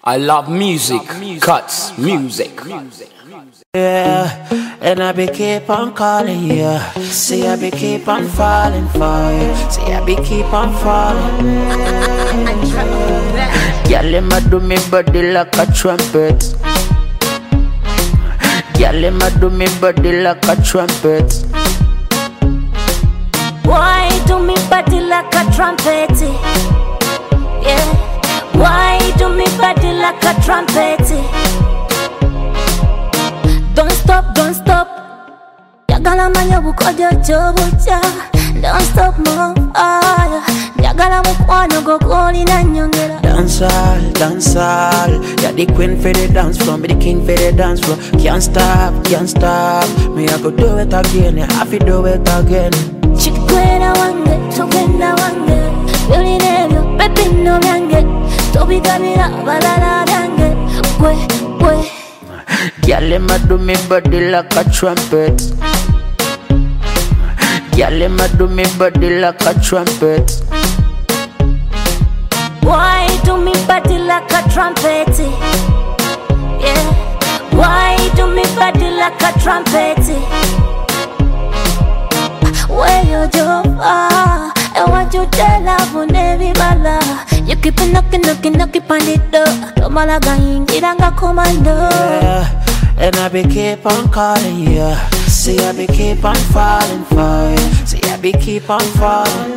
I love music, cuts, music. Yeah, and I be keep on calling you. See, I be keep on falling for you. See, I be keep on falling. Girl, I'ma do me body like a trumpet. Girl, I'ma do me body like a trumpet. Why do me body like a trumpet? Yeah. Why do me body like a trumpet? Don't stop, don't stop. Yagala manya bukojo chobucha. Don't stop more fire. Yagala mukwano gokoli na nyongera. Dancehall, dancehall. You're the queen for the dance floor, me the king for the dance floor. Can't stop, can't stop. Me I go do it again, you have to do it again. Chikwena wange, chokenda wange. Yuri nebyo, pepi no byange. Tobi kabira, balala byange. Kwe. Girl, I'ma do me body like a trumpet. Girl, I'ma do me body like a trumpet. Why do me body like a trumpet? Yeah. Why do me body like a trumpet? Where you job? And what you tell love on every bala? You keep knocking on the door. Tomalaga ingiranga commando. Yeah, and I be keep on calling you. See, I be keep on falling for you. See, I be keep on falling.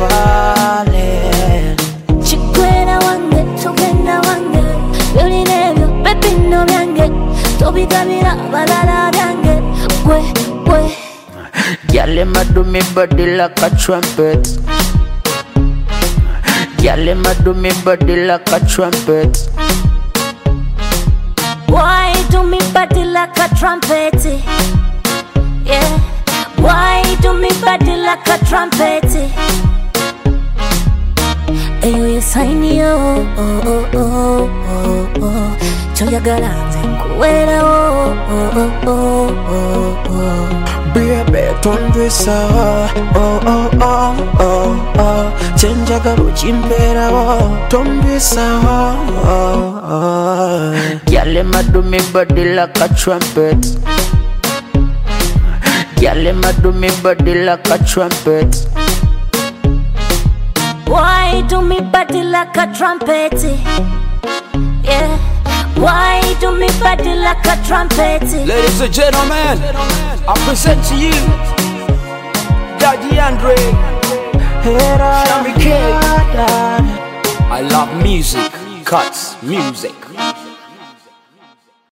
Chikwena wange, chokenda wange. Yuri nebyo, pepi no byange. Tobi kabira, balala byange. Kwe. Girl, I'ma do me body like a trumpet. Girl, I'ma do me body like a trumpet. Why do me body like a trumpet? Yeah. Why do me body like a trumpet? Eyo yesaini yo, choyagala nze nkuwera Baby, tondwesa, chenjagala ochimpera, tondwesa. Girl, I'ma do me body like a trumpet. Girl, I'ma do me body like a trumpet. Why do me body like a trumpet? Yeah. Why do me body like a trumpet? Ladies and gentlemen, I present to you Daddy Andre, Shami K. I love music, cuts, music.